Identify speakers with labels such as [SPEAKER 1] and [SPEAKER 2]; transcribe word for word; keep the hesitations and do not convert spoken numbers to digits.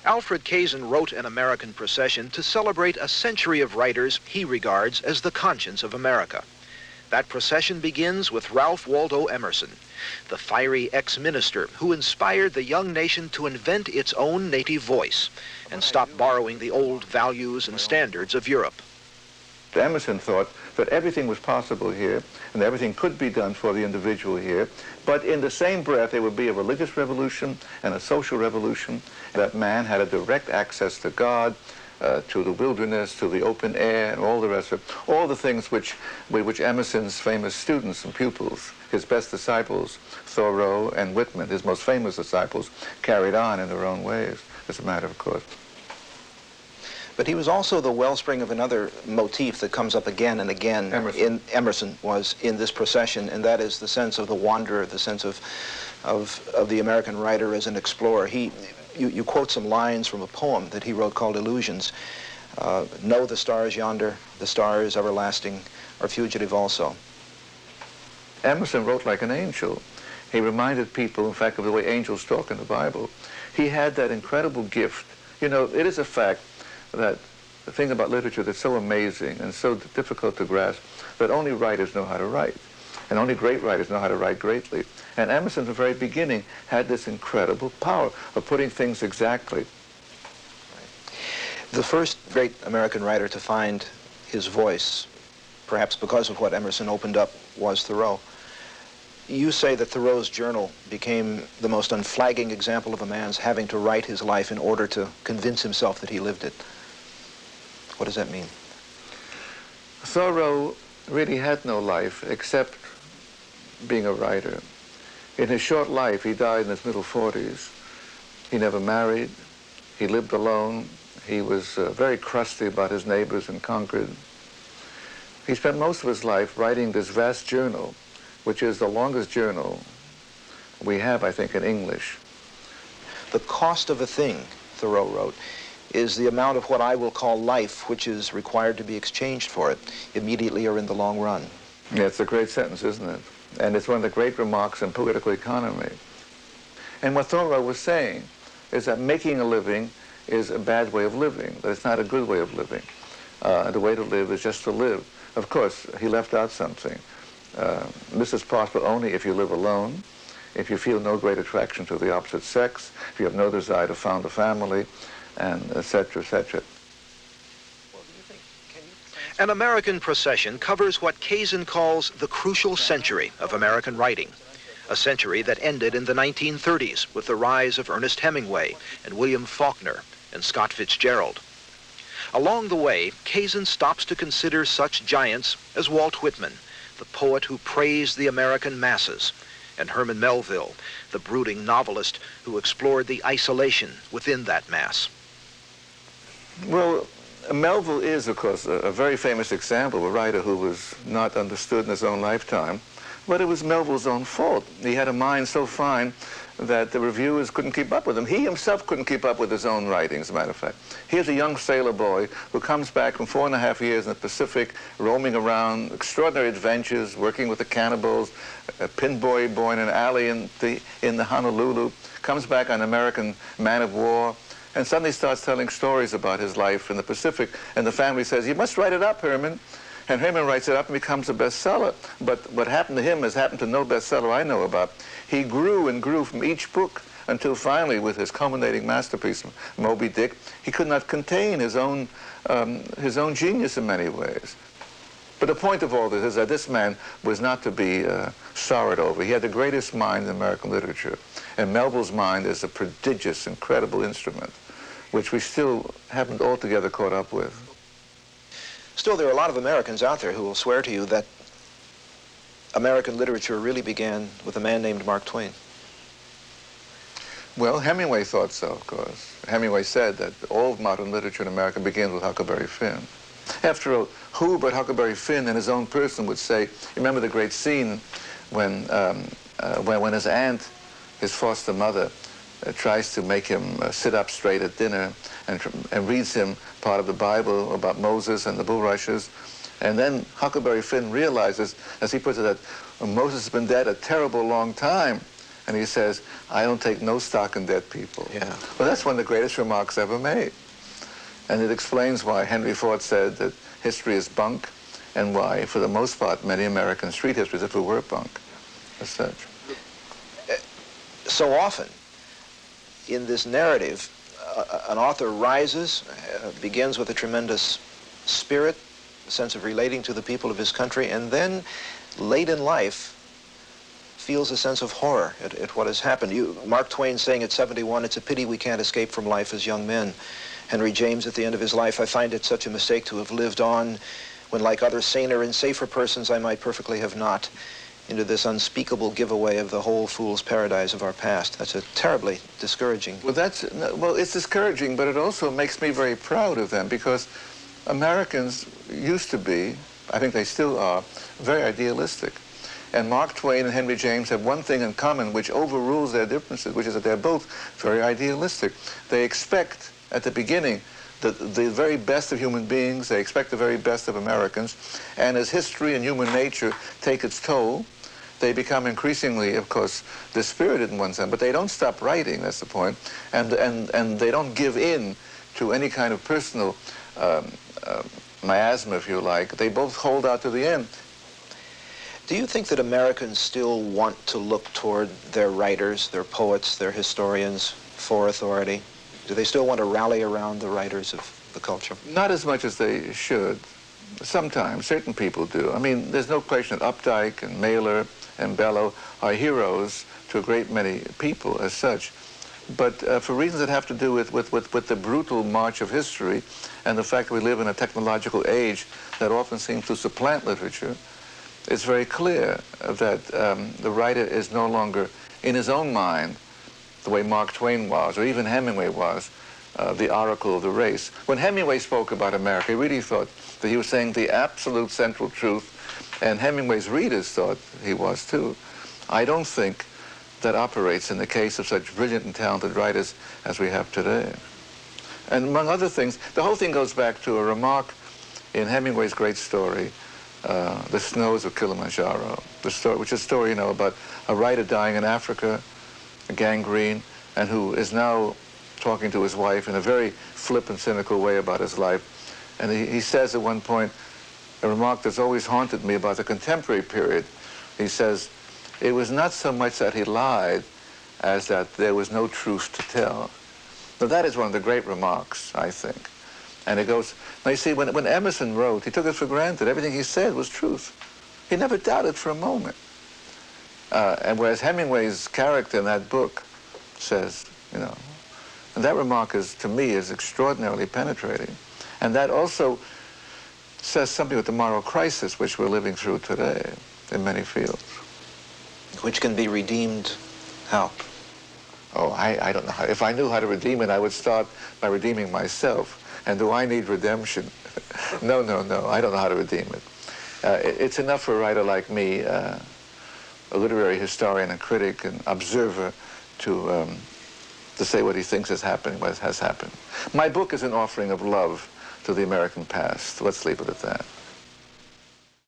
[SPEAKER 1] Alfred Kazin wrote An American Procession to celebrate a century of writers he regards as the conscience of America. That procession begins with Ralph Waldo Emerson, the fiery ex-minister who inspired the young nation to invent its own native voice and stop borrowing the old values and standards of Europe.
[SPEAKER 2] Emerson thought that everything was possible here and everything could be done for the individual here, but in the same breath there would be a religious revolution and a social revolution. That man had a direct access to God, uh, to the wilderness, to the open air, and all the rest of it. All the things which, which Emerson's famous students and pupils, his best disciples, Thoreau and Whitman, his most famous disciples, carried on in their own ways, as a matter of course.
[SPEAKER 3] But he was also the wellspring of another motif that comes up again and again.
[SPEAKER 2] Emerson.
[SPEAKER 3] in Emerson was in this procession, and that is the sense of the wanderer, the sense of of, of the American writer as an explorer. He, you, you quote some lines from a poem that he wrote called Illusions. Uh, know the stars yonder, the stars everlasting are fugitive also.
[SPEAKER 2] Emerson wrote like an angel. He reminded people, in fact, of the way angels talk in the Bible. He had that incredible gift. You know, it is a fact that the thing about literature that's so amazing and so difficult to grasp, that only writers know how to write. And only great writers know how to write greatly. And Emerson, from the very beginning, had this incredible power of putting things exactly.
[SPEAKER 3] The first great American writer to find his voice, perhaps because of what Emerson opened up, was Thoreau. You say that Thoreau's journal became the most unflagging example of a man's having to write his life in order to convince himself that he lived it. What does that mean?
[SPEAKER 2] Thoreau really had no life except being a writer. In his short life, he died in his middle forties. He never married. He lived alone. He was uh, very crusty about his neighbors in Concord. He spent most of his life writing this vast journal, which is the longest journal we have, I think, in English.
[SPEAKER 3] The cost of a thing, Thoreau wrote, is the amount of what I will call life, which is required to be exchanged for it, immediately or in the long run.
[SPEAKER 2] Yeah, it's a great sentence, isn't it? And it's one of the great remarks in political economy. And what Thoreau was saying is that making a living is a bad way of living, that it's not a good way of living. Uh, the way to live is just to live. Of course, he left out something. Uh, this is possible only if you live alone, if you feel no great attraction to the opposite sex, if you have no desire to found a family, and et cetera, et cetera.
[SPEAKER 1] An American Procession covers what Kazin calls the crucial century of American writing, a century that ended in the nineteen thirties with the rise of Ernest Hemingway and William Faulkner and Scott Fitzgerald. Along the way, Kazin stops to consider such giants as Walt Whitman, the poet who praised the American masses, and Herman Melville, the brooding novelist who explored the isolation within that mass.
[SPEAKER 2] Well, Melville is, of course, a, a very famous example of a writer who was not understood in his own lifetime, but it was Melville's own fault. He had a mind so fine that the reviewers couldn't keep up with him. He himself couldn't keep up with his own writing, as a matter of fact. Here's a young sailor boy who comes back from four and a half years in the Pacific, roaming around, extraordinary adventures, working with the cannibals, a pin boy boy in an alley in the, in the Honolulu, comes back on an American man of war, and suddenly starts telling stories about his life in the Pacific. And the family says, "You must write it up, Herman." And Herman writes it up and becomes a bestseller. But what happened to him has happened to no bestseller I know about. He grew and grew from each book until finally, with his culminating masterpiece, Moby Dick, he could not contain his own, um, his own genius in many ways. But the point of all this is that this man was not to be uh, sorrowed over. He had the greatest mind in American literature. And Melville's mind is a prodigious, incredible instrument, which we still haven't altogether caught up with.
[SPEAKER 3] Still, there are a lot of Americans out there who will swear to you that American literature really began with a man named Mark Twain.
[SPEAKER 2] Well, Hemingway thought so, of course. Hemingway said that all of modern literature in America begins with Huckleberry Finn. After all, who but Huckleberry Finn in his own person would say, remember the great scene when, um, uh, when, when his aunt, his foster mother, uh, tries to make him uh, sit up straight at dinner and, and reads him part of the Bible about Moses and the bulrushes. And then Huckleberry Finn realizes, as he puts it, that Moses has been dead a terrible long time. and he says, I don't take no stock in dead people.
[SPEAKER 3] Yeah.
[SPEAKER 2] Well, that's one of the greatest remarks ever made. And it explains why Henry Ford said that history is bunk, and why, for the most part, many American street histories, if it were bunk, as such.
[SPEAKER 3] So often, in this narrative, uh, an author rises, uh, begins with a tremendous spirit, a sense of relating to the people of his country, and then, late in life, feels a sense of horror at, at what has happened. You, Mark Twain saying at seventy-one, it's a pity we can't escape from life as young men. Henry James at the end of his life, I find it such a mistake to have lived on when, like other saner and safer persons, I might perfectly have not, into this unspeakable giveaway of the whole fool's paradise of our past. That's a terribly discouraging.
[SPEAKER 2] Well, that's, well, it's discouraging, but it also makes me very proud of them, because Americans used to be, I think they still are, very idealistic. And Mark Twain and Henry James have one thing in common which overrules their differences, which is that they're both very idealistic. They expect, at the beginning, the, the very best of human beings. They expect the very best of Americans. And as history and human nature take its toll, they become increasingly, of course, dispirited in one sense, but they don't stop writing, that's the point, and, and, and they don't give in to any kind of personal um, uh, miasma, if you like. They both hold out to the end.
[SPEAKER 3] Do you think that Americans still want to look toward their writers, their poets, their historians for authority? Do they still want to rally around the writers of the culture?
[SPEAKER 2] Not as much as they should. Sometimes, certain people do. I mean, there's no question that Updike and Mailer and Bellow are heroes to a great many people as such. But uh, for reasons that have to do with, with, with, with the brutal march of history and the fact that we live in a technological age that often seems to supplant literature, it's very clear that um, the writer is no longer, in his own mind, the way Mark Twain was, or even Hemingway was, uh, the oracle of the race. When Hemingway spoke about America, he really thought that he was saying the absolute central truth, and Hemingway's readers thought he was too. I don't think that operates in the case of such brilliant and talented writers as we have today. And among other things, the whole thing goes back to a remark in Hemingway's great story, Uh, The Snows of Kilimanjaro, the story, which is a story, you know, about a writer dying in Africa, gangrene, and who is now talking to his wife in a very flippant, cynical way about his life. And he, he says at one point, a remark that's always haunted me about the contemporary period. He says, it was not so much that he lied as that there was no truth to tell. Now that is one of the great remarks, I think. And it goes, now you see, when, when Emerson wrote, he took it for granted. Everything he said was truth. He never doubted for a moment. Uh, and whereas Hemingway's character in that book says, you know, and that remark is, to me, is extraordinarily penetrating. And that also says something with the moral crisis which we're living through today in many fields.
[SPEAKER 3] Which can be redeemed how?
[SPEAKER 2] Oh, I, I don't know how. If I knew how to redeem it, I would start by redeeming myself. And do I need redemption? no, no, no. I don't know how to redeem it. Uh, it it's enough for a writer like me, uh, a literary historian and critic and observer, to um, to say what he thinks is happening, what has happened. My book is an offering of love to the American past. Let's leave it at that.